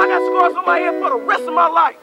I got scars on my head for the rest of my life.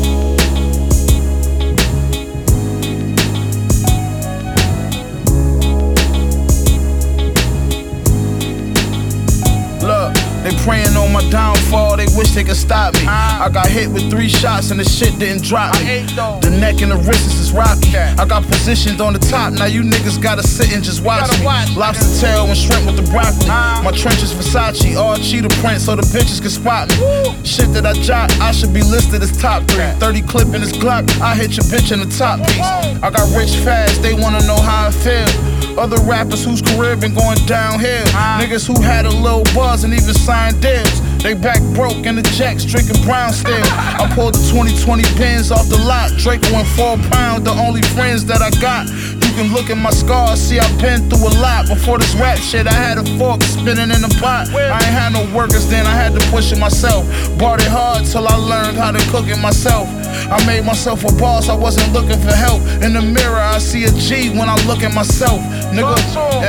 Look, they praying on my downfall, they wish they could stop me. I got hit with 3 shots and the shit didn't drop me. The neck and the wrists is rocky. I got positioned on the top, now you niggas gotta sit and just watch me. Lobster tail and shrimp with the broccoli. My trench is Versace, all cheetah print so the bitches can spot me. Shit that I jot, I should be listed as top 3. 30 clip in this Glock, I hit your bitch in the top piece. I got rich fast, they wanna know how I feel. Other rappers whose career been going downhill. Niggas who had a little buzz and even signed deals. They back broke in the jacks, drinking brown still. I pulled the 2020 pins off the lot. Draco and 4 pound, the only friends that I got. You can look at my scars, see I've been through a lot. Before this rap shit, I had a fork spinning in the pot. I ain't had no workers then, I had to push it myself. Bought it hard till I learned how to cook it myself. I made myself a boss, I wasn't looking for help. In the mirror, I see a G when I look at myself. Nigga,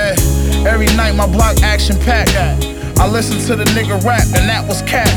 yeah, every night my block action packed. I listened to the nigga rap and that was cat.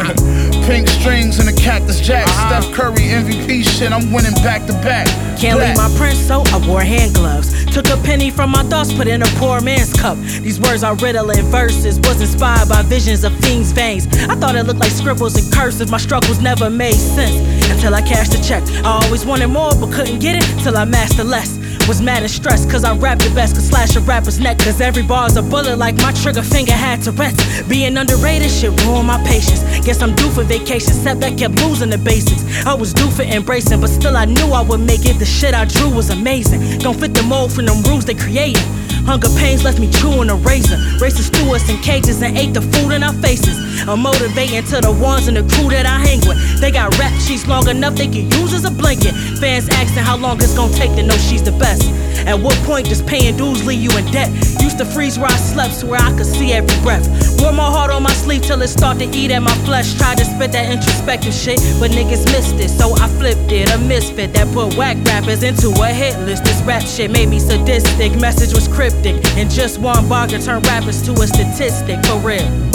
Pink strings and a Cactus Jack. Steph Curry MVP shit, I'm winning back to back. Can't leave my print, so I wore hand gloves. Took a penny from my thoughts, put in a poor man's cup. These words are riddle in verses, was inspired by visions of fiends' veins. I thought it looked like scribbles and curses, my struggles never made sense until I cashed a check. I always wanted more but couldn't get it till I mastered less. Was mad and stressed cause I rapped the best, could slash a rapper's neck. Cause every bar's a bullet like my trigger finger had to rest. Being underrated shit ruined my patience. Guess I'm due for vacation, setback kept losing the basics. I was due for embracing, but still I knew I would make it. The shit I drew was amazing. Don't fit the mold from them rules they created. Hunger pains left me chewing a razor. Racist threw us in cages and ate the food in our faces. I'm motivating to the ones in the crew that I hang with. They got rap sheets long enough they can use as a blanket. Fans asking how long it's gonna take to know she's the best. At what point does paying dues leave you in debt? Used to freeze where I slept so where I could see every breath. Wore my heart on my sleeve till it started to eat at my flesh. Tried to spit that introspective shit, but niggas missed it, so I flipped it. A misfit that put whack rappers into a hit list. This rap shit made me sadistic, message was cryptic, and just one bar could turn rappers to a statistic, for real.